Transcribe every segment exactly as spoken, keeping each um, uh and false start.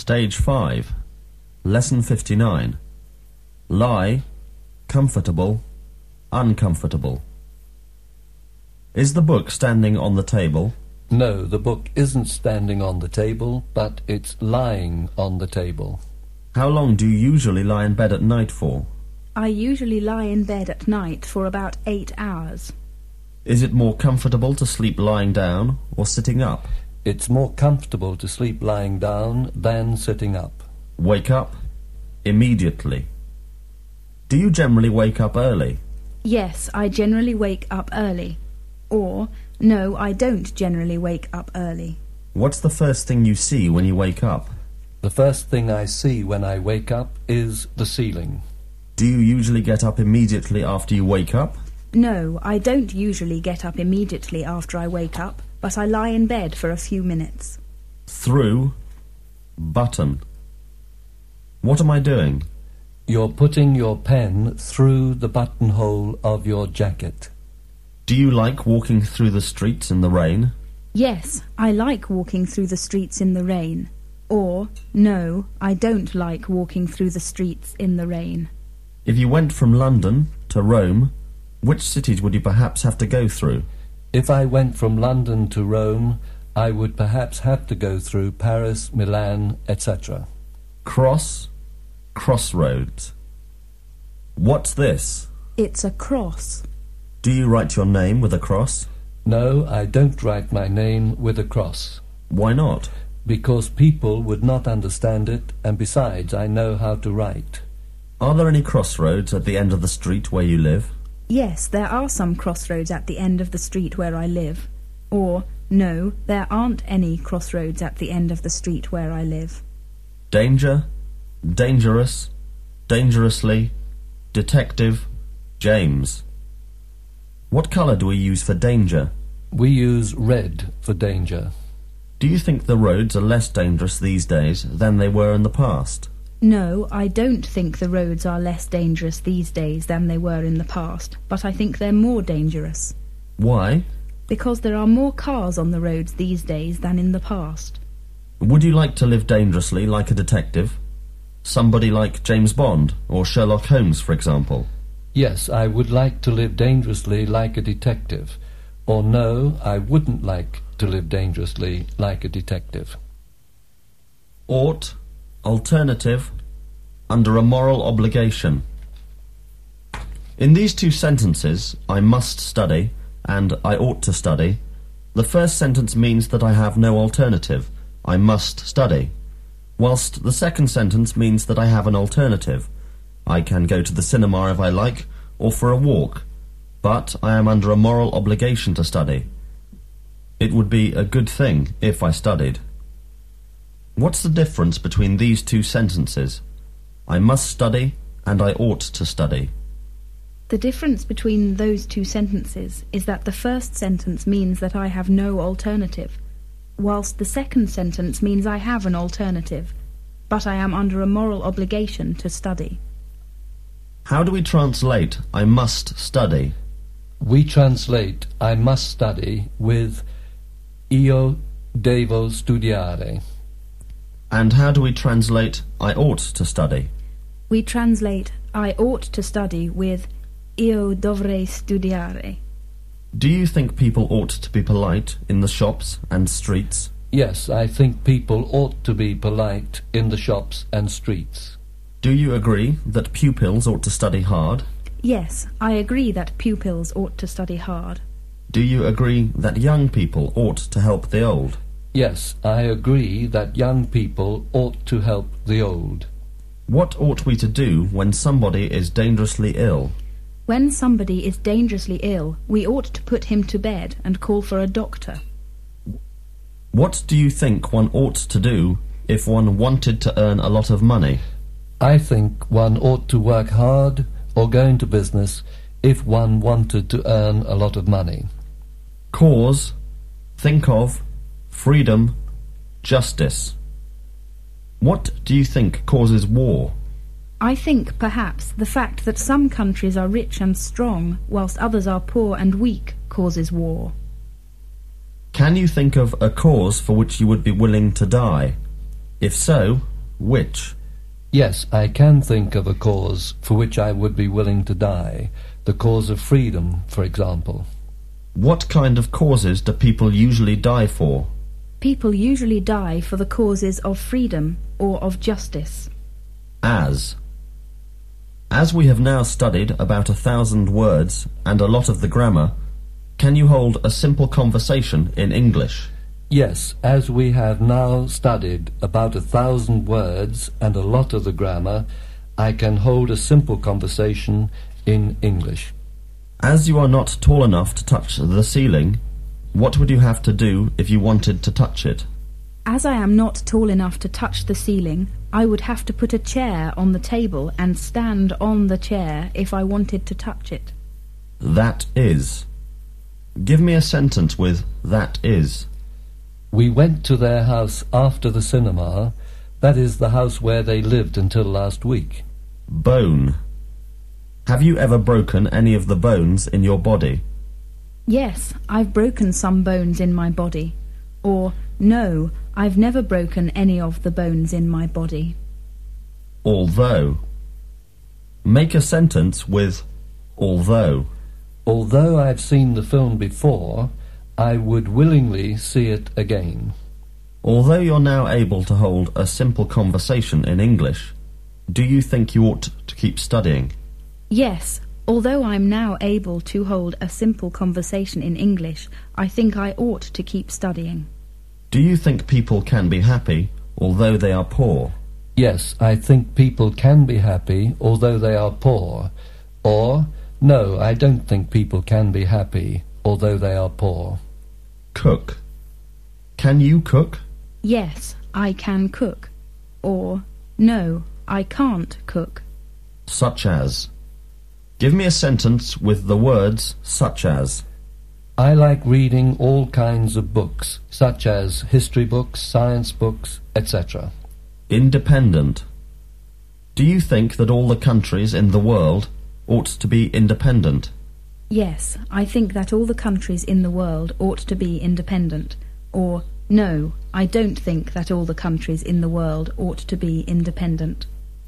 Stage five. Lesson fifty-nine. Lie, comfortable, uncomfortable. Is the book standing on the table? No, the book isn't standing on the table, but it's lying on the table. How long do you usually lie in bed at night for? I usually lie in bed at night for about eight hours. Is it more comfortable to sleep lying down or sitting up? It's more comfortable to sleep lying down than sitting up. Wake up immediately. Do you generally wake up early? Yes, I generally wake up early. Or, no, I don't generally wake up early. What's the first thing you see when you wake up? The first thing I see when I wake up is the ceiling. Do you usually get up immediately after you wake up? No, I don't usually get up immediately after I wake up, but I lie in bed for a few minutes. Through, button. What am I doing? You're putting your pen through the buttonhole of your jacket. Do you like walking through the streets in the rain? Yes, I like walking through the streets in the rain. Or, no, I don't like walking through the streets in the rain. If you went from London to Rome, which cities would you perhaps have to go through? If I went from London to Rome, I would perhaps have to go through Paris, Milan, et cetera. Cross, crossroads. What's this? It's a cross. Do you write your name with a cross? No, I don't write my name with a cross. Why not? Because people would not understand it, and besides, I know how to write. Are there any crossroads at the end of the street where you live? Yes, there are some crossroads at the end of the street where I live. Or, no, there aren't any crossroads at the end of the street where I live. Danger, dangerous, dangerously, detective, James. What colour do we use for danger? We use red for danger. Do you think the roads are less dangerous these days than they were in the past? No, I don't think the roads are less dangerous these days than they were in the past, but I think they're more dangerous. Why? Because there are more cars on the roads these days than in the past. Would you like to live dangerously like a detective? Somebody like James Bond or Sherlock Holmes, for example? Yes, I would like to live dangerously like a detective. Or no, I wouldn't like to live dangerously like a detective. Ought, alternative, under a moral obligation. In these two sentences, I must study and I ought to study, the first sentence means that I have no alternative. I must study. Whilst the second sentence means that I have an alternative. I can go to the cinema if I like, or for a walk, but I am under a moral obligation to study. It would be a good thing if I studied. What's the difference between these two sentences? I must study and I ought to study. The difference between those two sentences is that the first sentence means that I have no alternative, whilst the second sentence means I have an alternative, but I am under a moral obligation to study. How do we translate I must study? We translate I must study with io devo studiare. And how do we translate I ought to study? We translate I ought to study with io dovrei studiare. Do you think people ought to be polite in the shops and streets? Yes, I think people ought to be polite in the shops and streets. Do you agree that pupils ought to study hard? Yes, I agree that pupils ought to study hard. Do you agree that young people ought to help the old? Yes, I agree that young people ought to help the old. What ought we to do when somebody is dangerously ill? When somebody is dangerously ill, we ought to put him to bed and call for a doctor. What do you think one ought to do if one wanted to earn a lot of money? I think one ought to work hard or go into business if one wanted to earn a lot of money. Cause, think of, freedom, justice. What do you think causes war? I think, perhaps, the fact that some countries are rich and strong, whilst others are poor and weak, causes war. Can you think of a cause for which you would be willing to die? If so, Which? Yes, I can think of a cause for which I would be willing to die. The cause of freedom, for example. What kind of causes do people usually die for? People usually die for the causes of freedom or of justice. As. As we have now studied about a thousand words and a lot of the grammar, can you hold a simple conversation in English? Yes, as we have now studied about a thousand words and a lot of the grammar, I can hold a simple conversation in English. As you are not tall enough to touch the ceiling, what would you have to do if you wanted to touch it? As I am not tall enough to touch the ceiling, I would have to put a chair on the table and stand on the chair if I wanted to touch it. That is. Give me a sentence with that is. We went to their house after the cinema. That is the house where they lived until last week. Bone. Have you ever broken any of the bones in your body? Yes, I've broken some bones in my body. Or, no, I've never broken any of the bones in my body. Although. Make a sentence with although. Although I've seen the film before, I would willingly see it again. Although you're now able to hold a simple conversation in English, do you think you ought to keep studying? Yes, although I'm now able to hold a simple conversation in English, I think I ought to keep studying. Do you think people can be happy although they are poor? Yes, I think people can be happy although they are poor. Or, no, I don't think people can be happy although they are poor. Cook. Can you cook? Yes, I can cook. Or, no, I can't cook. Such as. Give me a sentence with the words such as. I like reading all kinds of books, such as history books, science books, et cetera. Independent. Do you think that all the countries in the world ought to be independent? Yes, I think that all the countries in the world ought to be independent. Or, no, I don't think that all the countries in the world ought to be independent.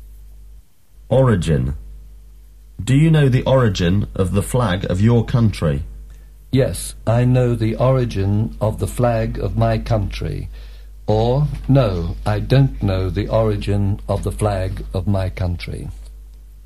Origin. Do you know the origin of the flag of your country? Yes, I know the origin of the flag of my country. Or, no, I don't know the origin of the flag of my country.